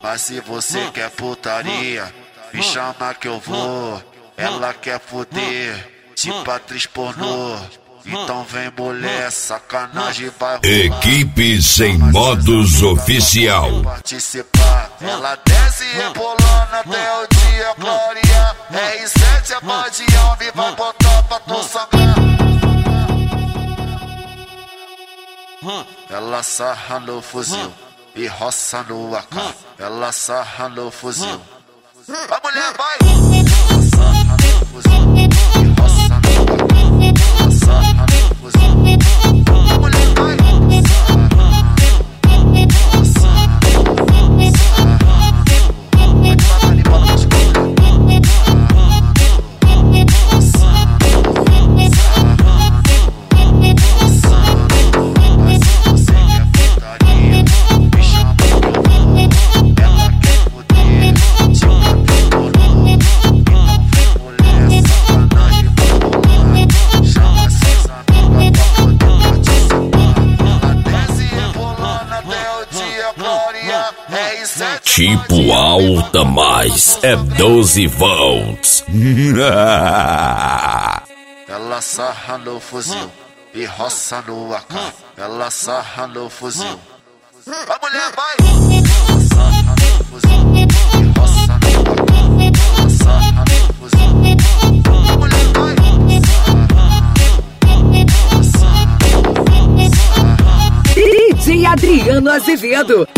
Mas se você quer putaria, me chama que eu vou. Ela quer foder, tipo atriz pornô. Então vem mulher, sacanagem vai rolar. Equipe Sem Modos Oficial. Participar, ela desce rebolando até o dia clarear. R7 é badião, vai botar pra tu sangrar. Ela sarra no fuzil e roça no AK. Ela sarra no fuzil. A mulher vai! Ela sarra no fuzil e roça no AK. Ela sarra no fuzil. A mulher vai! Tipo alta, mas é 12 volts. Ela sarra no fuzil e roça no AK. Ela sarra no fuzil. A mulher vai! Ela sarra no fuzil e roça no AK. Ela sarra no fuzil. A mulher vai! DJ Adriano Azevedo.